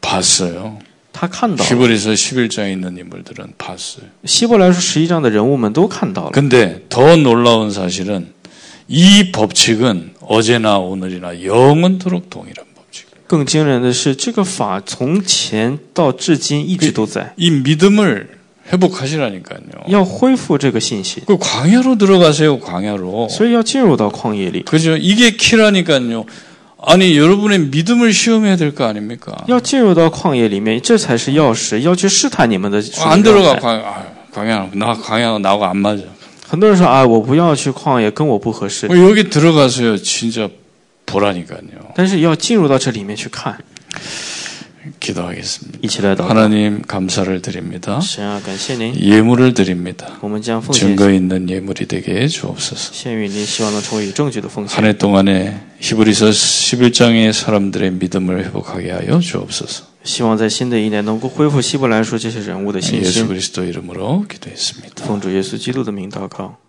봤어요. 他看到了， 히브리서 11장에 있는 인물들은 봤어요. 希伯来书11章的人物们都看到了。 근데 더 놀라운 사실은 이 법칙은 어제나 오늘이나 영원토록 동일한 법칙. 更惊人的是，这个法从前到至今一直都在， 이 믿음을 회복하시라니까요. 要恢复这个信心， 그 광야로 들어가세요. 광야로. 所以要进入到旷野里， 그죠? 이게 키라니까요. 아니 여러분의 믿음을 시험해야 될 거 아닙니까? 要进入到旷野里面，这才是钥匙，要去试探你们的属灵 안 状 들어가 态。 광야 나하고 안 맞아. 很多人说啊，我不要去旷野，跟我不合适。 여기 들어가서요. 진짜 보라니까요. 但是要进入到这里面去看， 기도하겠습니다. 一起来祷告。 하나님 감사를 드립니다. 神啊，感谢您， 예물을 드립니다. 我们将奉献 증거 있는 예물이 되게 해 주옵소서. 献于您，希望能成为有证据的奉 한 献。 해 동안에 히브리서 11장의 사람들의 믿음을 회복하게 하여 주옵소서. 希望在新的一年能够恢复希伯来书这些人物的信 예수 心。 그리스도 이름으로 기도했습니다. 奉主耶稣基督的名祷告。